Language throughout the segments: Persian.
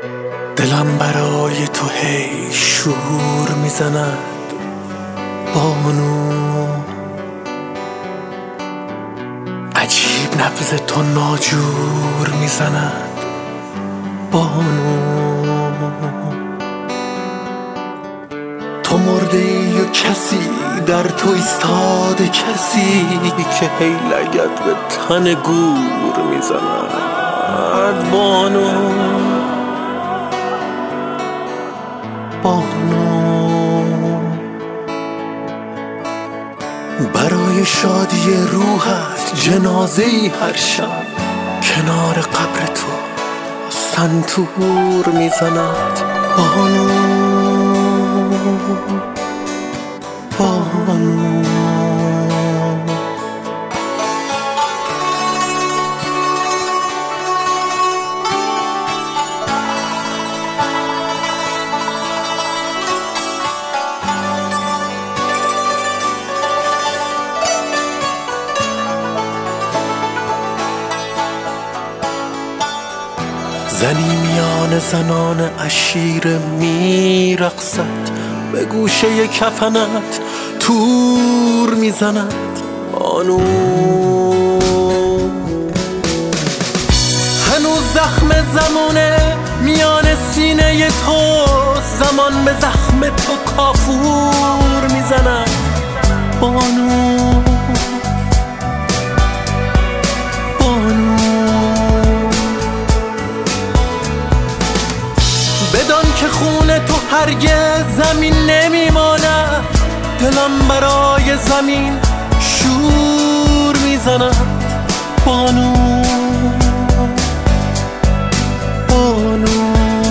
دلم برای تو هی شور میزند بانو، عجیب نبض تو ناجور میزند بانو. تو مرده ای و کسی در تو ایستاده، کسی که هی لگد به تن گور میزند بانو بانو. برای شادی روحت جنازه ای هر شب کنار قبر تو سنتور میزند بانو بانو. زنی میان زنان عشیره میرقصد، به گوشه کفنت تور میزند بانو. هنوز زخم زمونه میان سینه تو، زمان به زخم تو کافور میزند بانو بانو. بدان که خون تو هرگز زمین نمیماند، دلم برای زمین شور میزند بانو بانو.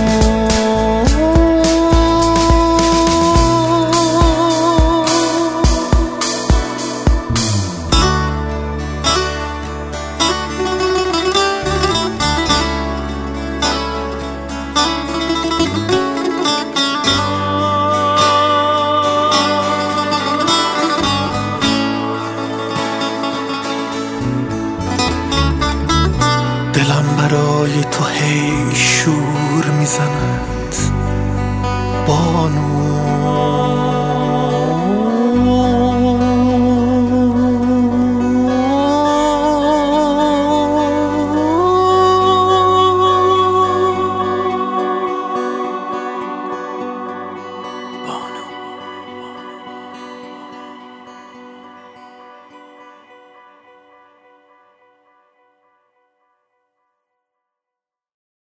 دلم برای تو هی شور میزند بانو